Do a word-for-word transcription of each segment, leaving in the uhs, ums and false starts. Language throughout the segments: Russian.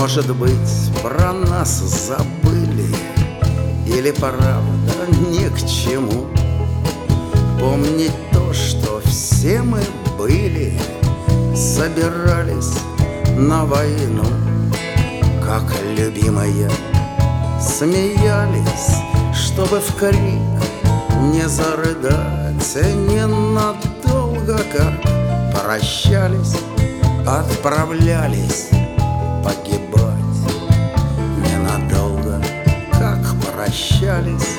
Может быть, про нас забыли, или правда ни к чему помнить то, что все мы были, собирались на войну, как любимые смеялись, чтобы в крик не зарыдать, ненадолго, как прощались, отправлялись погибать. Ненадолго, как прощались,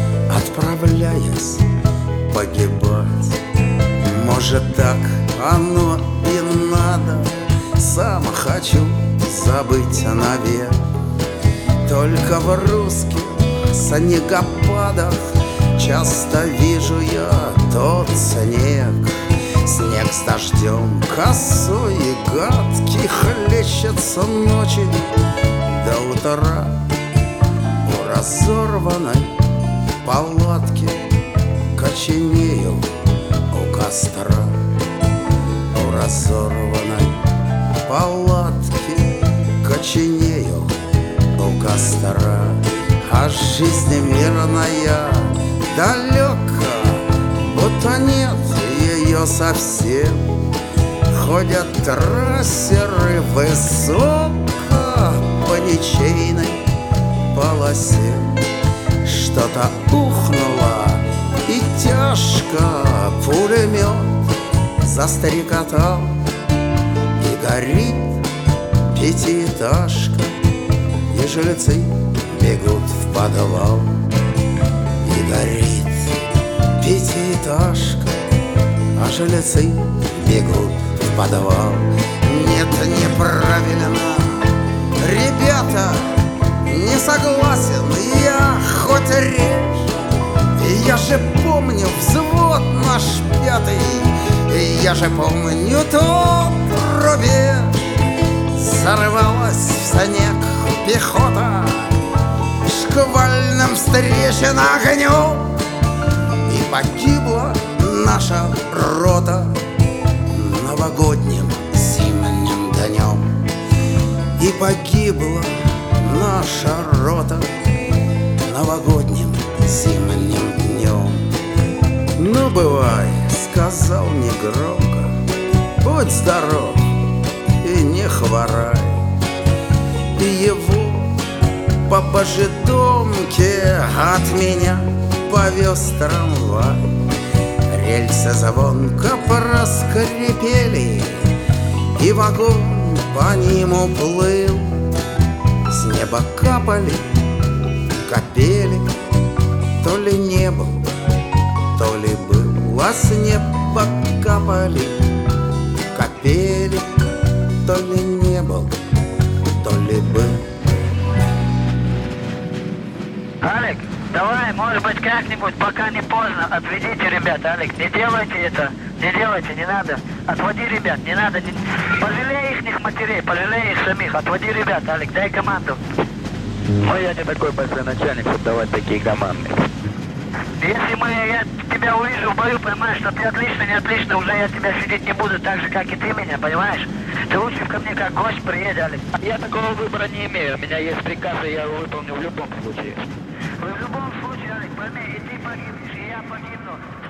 отправляясь погибать. Может, так оно и надо, сам хочу забыть навек. Только в русских снегопадах часто вижу я тот снег. Снег с дождем косой и гадкий хлещется ночи до утра. У разорванной палатки коченею у костра. У разорванной палатки коченею у костра. А жизнь мирная далека, будто нет ее совсем. Ходят трассеры высоко по ничейной полосе. Что-то ухнуло и тяжко пулемет застрекотал. И горит пятиэтажка, и жильцы бегут в подвал. И горит пятиэтажка, а жильцы бегут в подвал. Нет, неправильно, ребята, не согласен я, хоть режь. Я же помню взвод наш пятый, я же помню тот рубеж. Сорвалась в снег пехота шквальным встречен огнем. И погибла наша рота новогодним зимним днем. И погибла наша рота новогодним зимним днем. Ну, бывай, сказал негромко, будь здоров и не хворай. И его по божедомке от меня повез трамвай. Рельсы звонко проскрипели, и вагон по ним уплыл. С неба капали капели, то ли не был, то ли был. А с неба капали капели, то ли не был, то ли был. Алик, давай, может быть, как-нибудь, пока не поздно, отведите ребят. Алик, не делайте это, не делайте, не надо. Отводи ребят, не надо. Не... Пожалей их матерей, пожалей их самих. Отводи ребят, Алик, дай команду. Ну, я не такой большой начальник, чтобы давать такие команды. Если мы, я тебя увижу в бою, понимаешь, что ты отлично, не отлично, уже я тебя щадить не буду, так же, как и ты меня, понимаешь? Ты лучше ко мне как гость приедь, Алик. Я такого выбора не имею, у меня есть приказ, и я его выполню в любом случае. В любом случае, Алик, пойми, и ты погибнешь, и я погибну.